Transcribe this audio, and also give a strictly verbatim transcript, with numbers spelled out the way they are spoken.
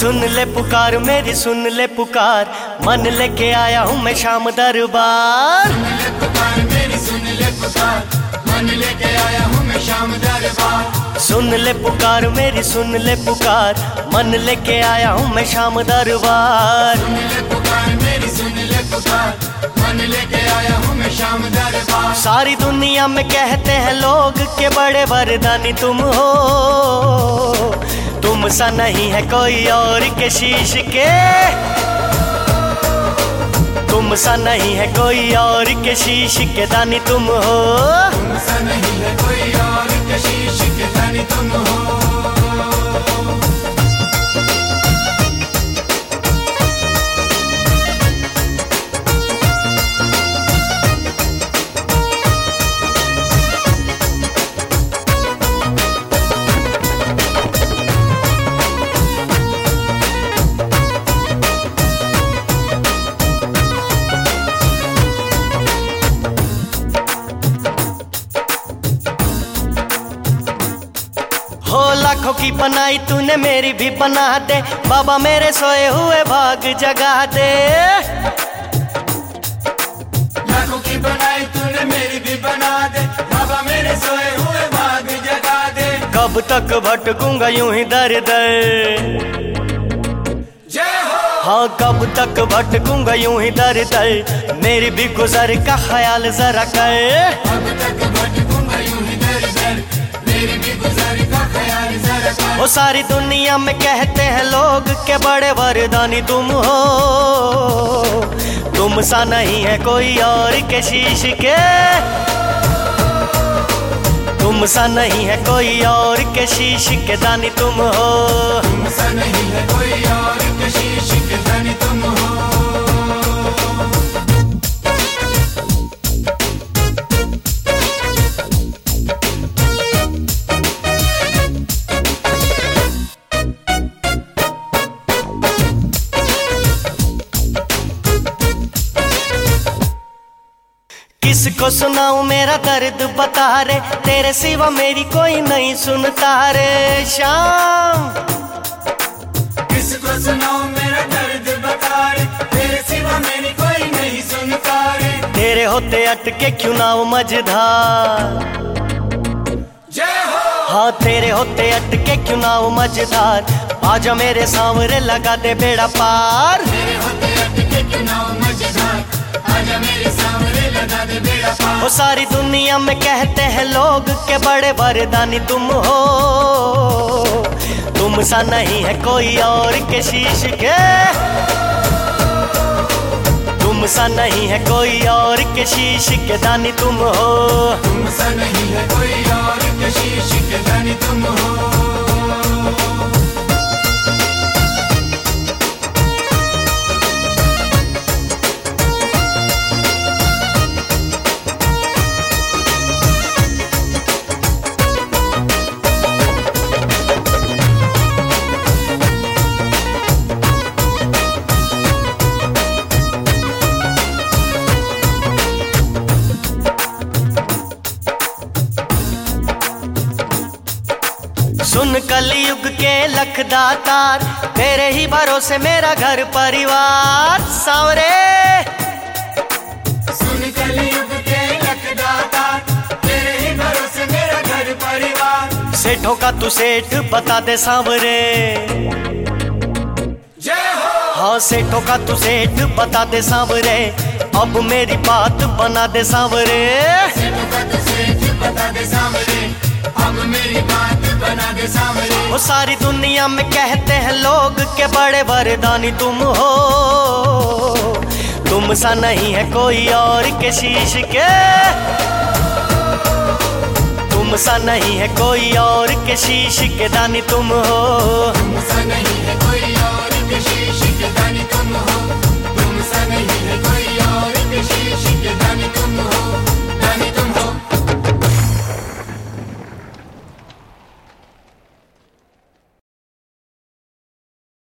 सुन ले पुकार मेरी सुन ले पुकार, मन लेके आया हूँ मैं शाम दरबार। सुन ले पुकार मेरी सुन ले पुकार, मन लेके आया हूँ मैं शाम दरबार। सुन ले पुकार मेरी सुन ले पुकार, मन लेके आया हूँ मैं शाम दरबार। सुन ले पुकार मेरी सुन ले पुकार, मन लेके आया हूँ मैं शाम दरबार। सारी दुनिया में कहते हैं लोग के बड़े वरदानी तुम हो, तुम सा नहीं है कोई और के शीश के, तुम सा नहीं है कोई और के शीश के दानी तुम हो। तुम सा नहीं है कोई और के शीश के दानी तुम हो। हो लाखों की बनाई तूने मेरी भी बना दे, बाबा मेरे सोए हुए भाग जगा दे। लाखों की बनाई तूने मेरी भी बना दे, बाबा मेरे सोए हुए भाग जगा दे। कब तक भटकूंगा यूं ही दर दर, जय हो। हाँ कब तक भटकूंगा यूं ही दर दर, मेरी भी गुजर का ख्याल जरा कर। कब तक भटकूंगा यूं ही दर दर, मेरी भी गुजर का ख्याल जरा कर। वो सारी दुनिया में कहते हैं लोग के बड़े वरदानी तुम हो, तुम सा नहीं है कोई और के शीश के, तुम सा नहीं है कोई और के शीश के दानी तुम हो। तुम सा नहीं है कोई और के शीश के दानी तुम हो। किसको सुनाऊं मेरा दर्द बता रे, तेरे सिवा मेरी कोई नहीं सुनता रे शाम। किसको सुनाऊं मेरा दर्द बता रे, तेरे सिवा मेरी कोई नहीं सुनता रे। तेरे होते अटके क्यों ना वो मझधार, जय हो। हाँ तेरे होते अटके क्यों ना वो मझधार, आजा मेरे सांवरे लगा दे बेड़ा पार। तेरे होते अटके क्यों ना वो मझधार, आजा मेरे सांवरे लगा दे बेड़ा पार। वो सारी दुनिया में कहते हैं लोग के बड़े वरदानी तुम हो, तुम सा नहीं है कोई और के शीश के, तुम सा नहीं है कोई और के शीश के दानी तुम हो। तुम सा नहीं है कोई और के शीश के दानी तुम हो। सुन कलयुग के लखदातार, तेरे ही भरोसे मेरा घर परिवार सांवरे। सुन कलयुग के लखदातार, तेरे ही भरोसे मेरा घर परिवार। सेठों का तू सेठ बता दे सांवरे, जय हो। हाँ सेठों का तू सेठ बता दे सांवरे, अब मेरी बात बना दे सांवरे। सेठों का तू सेठ बता दे सांवरे, अब मेरी बात बना दे सांवरे। वो सारी दुनिया में कहते हैं लोग के बड़े वरदानी तुम हो, तुम सा नहीं है कोई और के शीश के, तुम सा नहीं है कोई और के शीश के दानी तुम हो। तुम सा नहीं है कोई